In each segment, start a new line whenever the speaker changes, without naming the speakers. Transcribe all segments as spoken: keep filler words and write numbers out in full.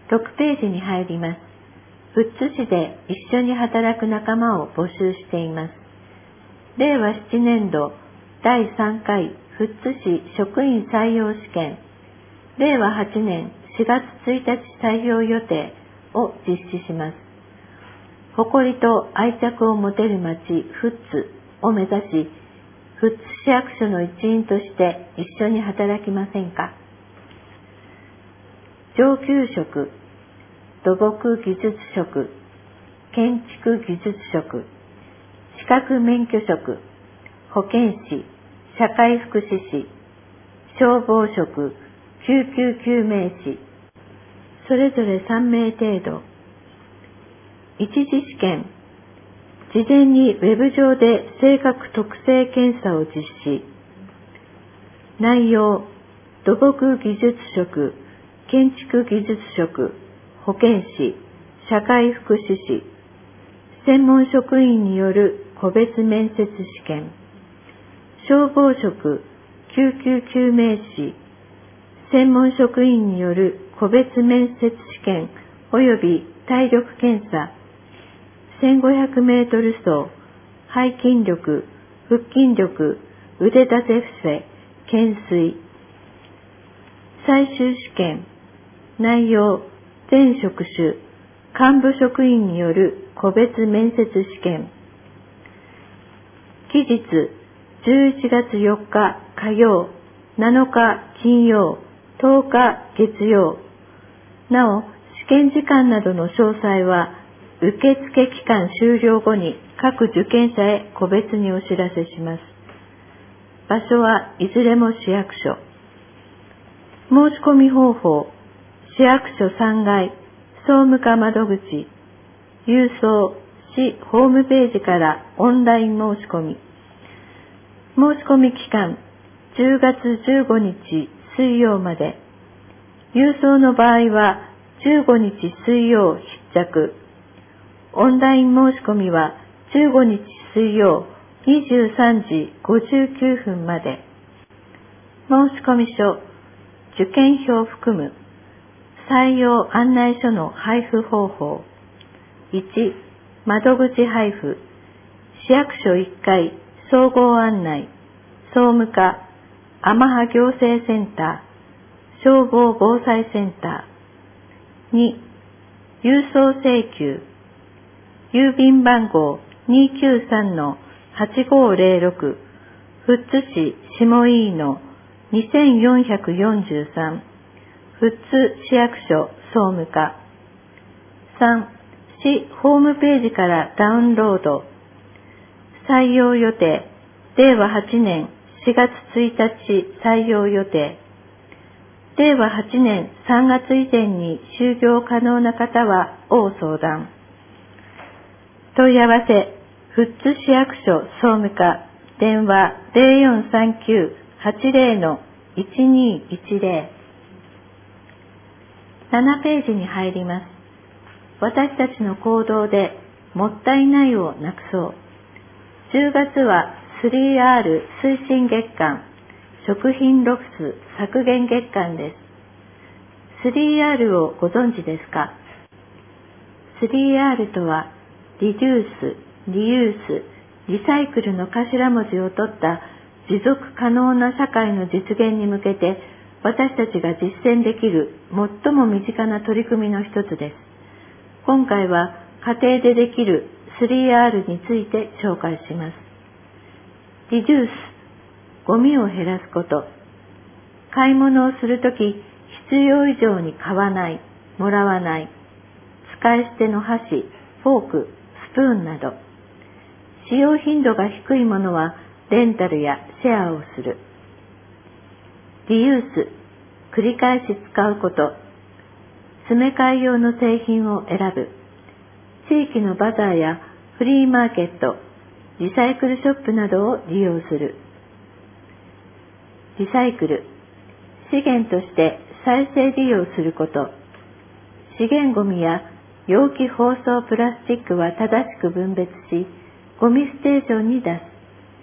ろくページに入ります。富津市で一緒に働く仲間を募集しています。れいわななねんどだいさんかい富津市職員採用試験、れいわはちねんしがつついたち採用予定を実施します。誇りと愛着を持てる町富津を目指し、富津市役所の一員として一緒に働きませんか。上級職、土木技術職、建築技術職、資格免許職、保健師、社会福祉士、消防職、救急救命士、それぞれさんめい程度。一次試験、事前にウェブ上で性格特性検査を実施。内容、土木技術職、建築技術職、保健師、社会福祉士、専門職員による個別面接試験。消防職、救急救命士、専門職員による個別面接試験及び体力検査。せんごひゃくメートル走、背筋力、腹筋力、腕立て伏せ、懸垂。最終試験。内容、全職種、幹部職員による個別面接試験。期日、じゅういちがつよっか火曜、なのか金曜、とおか月曜。なお、試験時間などの詳細は、受付期間終了後に各受験者へ個別にお知らせします。場所はいずれも市役所。申し込み方法、市役所さんがい、総務課窓口、郵送、市ホームページからオンライン申し込み。申し込み期間、じゅうがつじゅうごにち水曜まで。郵送の場合はじゅうごにち水曜必着。オンライン申し込みはじゅうごにち水曜にじゅうさんじごじゅうきゅうふんまで。申込書、受験票を含む採用案内書の配布方法。いち、窓口配布。市役所いっかい総合案内、総務課、天羽行政センター、消防防災センター。に、郵送請求。郵便番号 にきゅうさんのはちごぜろろく 富津市下飯野にせんよんひゃくよんじゅうさん富津市役所総務課。さん、市ホームページからダウンロード。採用予定、れいわはちねんしがつついたち採用予定。れいわはちねんさんがつ以前に就業可能な方は応相談。問い合わせ、富津市役所総務課、電話ぜろよんさんきゅう はちぜろのいちにいちぜろ。ななページに入ります。私たちの行動でもったいないをなくそう。じゅうがつは スリーアール 推進月間、食品ロス削減月間です。スリーアール をご存知ですか？ スリーアール とは、リデュース、リユース、リサイクルの頭文字を取った持続可能な社会の実現に向けて私たちが実践できる最も身近な取り組みの一つです。今回は家庭でできる スリーアール について紹介します。リデュース、ゴミを減らすこと。買い物をするとき必要以上に買わない、もらわない。使い捨ての箸、フォーク、スプーンなど。使用頻度が低いものはレンタルやシェアをする。リユース、繰り返し使うこと。詰め替え用の製品を選ぶ。地域のバザーやフリーマーケット、リサイクルショップなどを利用する。リサイクル、資源として再生利用すること。資源ゴミや容器包装プラスチックは正しく分別し、ゴミステーションに出す。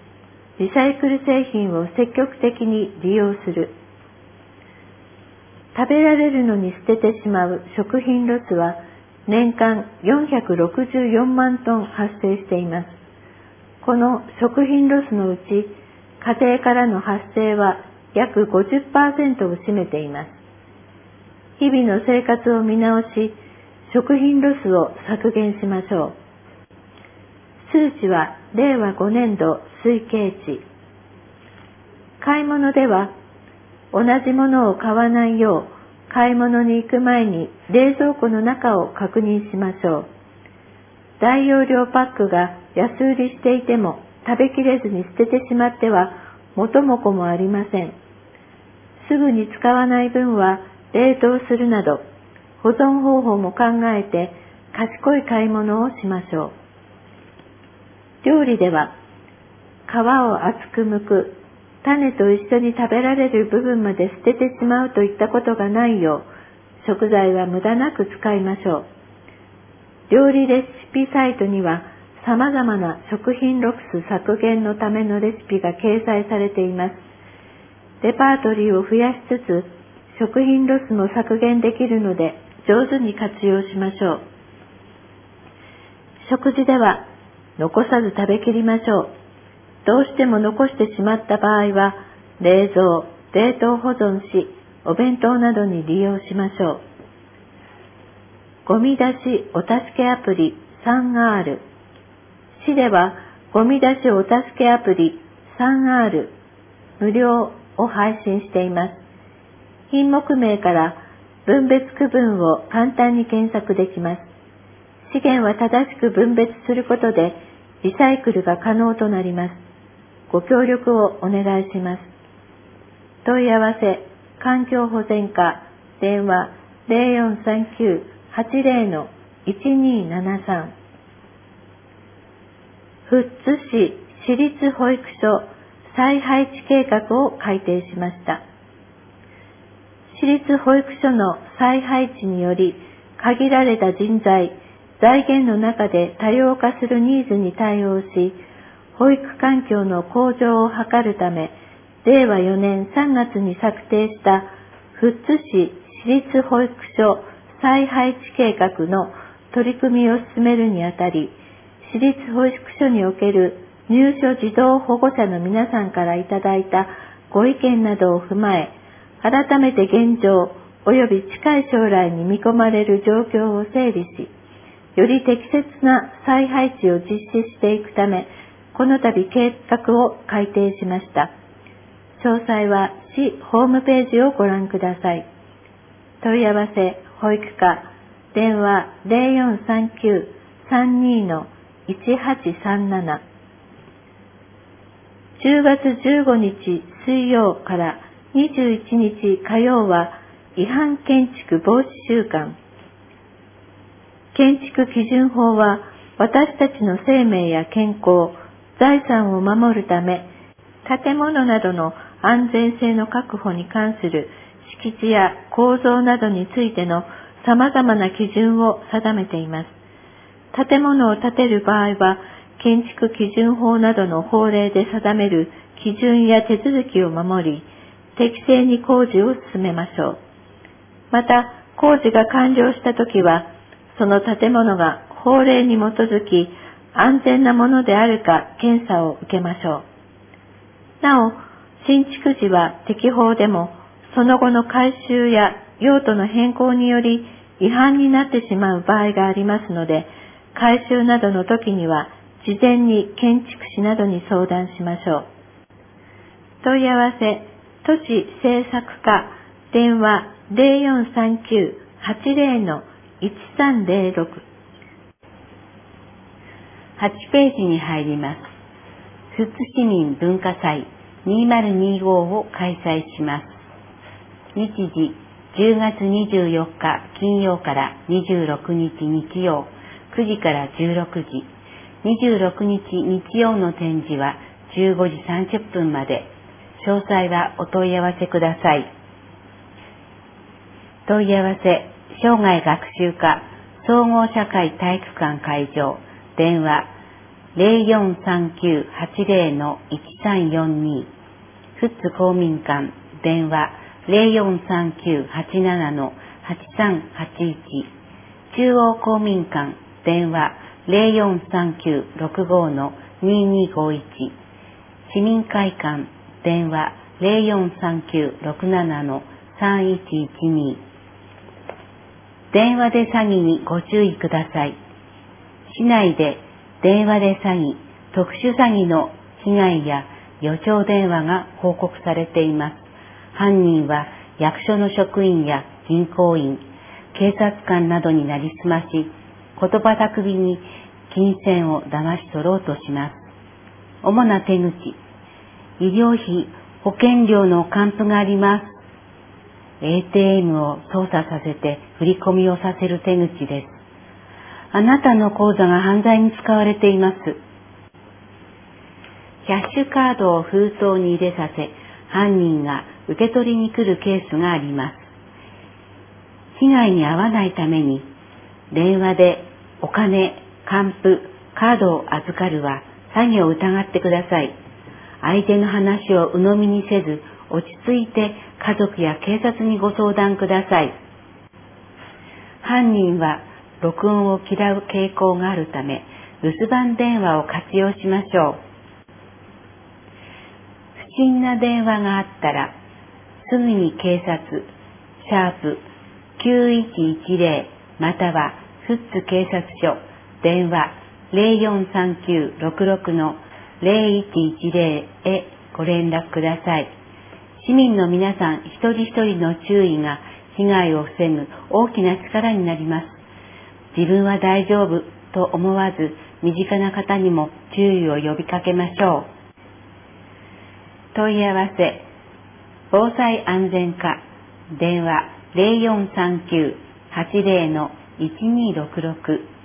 リサイクル製品を積極的に利用する。 食べられるのに捨ててしまう食品ロスは年間よんひゃくろくじゅうよんまんトン発生しています。この食品ロスのうち、家庭からの発生は約 ごじゅっパーセント を占めています。日々の生活を見直し、食品ロスを削減しましょう。数値はれいわごねんど推計値。買い物では、同じものを買わないよう、買い物に行く前に冷蔵庫の中を確認しましょう。大容量パックが安売りしていても食べきれずに捨ててしまっては元も子もありません。すぐに使わない分は冷凍するなど、保存方法も考えて賢い買い物をしましょう。料理では、皮を厚く剥く、種と一緒に食べられる部分まで捨ててしまうといったことがないよう、食材は無駄なく使いましょう。料理レシピサイトには様々な食品ロス削減のためのレシピが掲載されています。レパートリーを増やしつつ、食品ロスも削減できるので上手に活用しましょう。食事では残さず食べきりましょう。どうしても残してしまった場合は、冷蔵、冷凍保存し、お弁当などに利用しましょう。ゴミ出しお助けアプリ スリーアール。市ではゴミ出しお助けアプリ スリーアール 無料を配信しています。品目名から分別区分を簡単に検索できます。資源は正しく分別することでリサイクルが可能となります。ご協力をお願いします。問い合わせ、環境保全課、電話ゼロよんさんきゅう はちゼロ いちにーななさん。富津市私立保育所再配置計画を改定しました。私立保育所の再配置により、限られた人材、財源の中で多様化するニーズに対応し、保育環境の向上を図るため、れいわよねんさんがつに策定した富津市私立保育所再配置計画の取り組みを進めるにあたり、私立保育所における入所児童保護者の皆さんからいただいたご意見などを踏まえ、改めて現状及び近い将来に見込まれる状況を整理し、より適切な再配置を実施していくため、この度計画を改定しました。詳細は市ホームページをご覧ください。問い合わせ、保育課、電話ゼロよんさんきゅう さんにーのいちはちさんなな。じゅうがつじゅうごにち水曜からにじゅういちにち火曜は違反建築防止週間。建築基準法は私たちの生命や健康、財産を守るため、建物などの安全性の確保に関する敷地や構造などについての様々な基準を定めています。建物を建てる場合は、建築基準法などの法令で定める基準や手続きを守り、適正に工事を進めましょう。また、工事が完了したときは、その建物が法令に基づき安全なものであるか検査を受けましょう。なお、新築時は適法でも、その後の改修や用途の変更により違反になってしまう場合がありますので、改修などの時には事前に建築士などに相談しましょう。問い合わせ、都市政策課、電話ゼロよんさんきゅう はちゼロのいちさんゼロろく。
はちページに入ります。富津市民文化祭にせんにじゅうごを開催します。日時じゅうがつにじゅうよっか金曜からにじゅうろくにち日曜くじからじゅうろくじ、にじゅうろくにち日曜の展示はじゅうごじさんじゅっぷんまで。詳細はお問い合わせください。問い合わせ、生涯学習課総合社会体育館会場、電話ゼロよんさんきゅう はちゼロのいちさんよんに。富津公民館、電話ゼロよんさんきゅうはちななのはちさんはちいち、中央公民館電話ゼロよんさんきゅうろくごのににごいち、市民会館電話ゼロよんさんきゅうろくななのさんいちいちに。電話で詐欺にご注意ください。市内で電話で詐欺、特殊詐欺の被害や予兆電話が報告されています。犯人は役所の職員や銀行員、警察官などになりすまし、言葉巧みに金銭を騙し取ろうとします。主な手口、医療費、保険料の還付があります。エーティーエム を操作させて振り込みをさせる手口です。あなたの口座が犯罪に使われています。キャッシュカードを封筒に入れさせ、犯人が受け取りに来るケースがあります。被害に遭わないために、電話でお金、還付、カードを預かるは詐欺を疑ってください。相手の話を鵜呑みにせず、落ち着いて家族や警察にご相談ください。犯人は録音を嫌う傾向があるため、留守番電話を活用しましょう。不審な電話があったら、すぐに警察、シャープきゅういちいちゼロまたは富津警察署、電話ゼロよんさんきゅうろくろくのゼロいちいちゼロへご連絡ください。市民の皆さん一人一人の注意が被害を防ぐ大きな力になります。自分は大丈夫と思わず、身近な方にも注意を呼びかけましょう。問い合わせ、防災安全課、電話ゼロよんさんきゅうはちゼロのいちにろくろく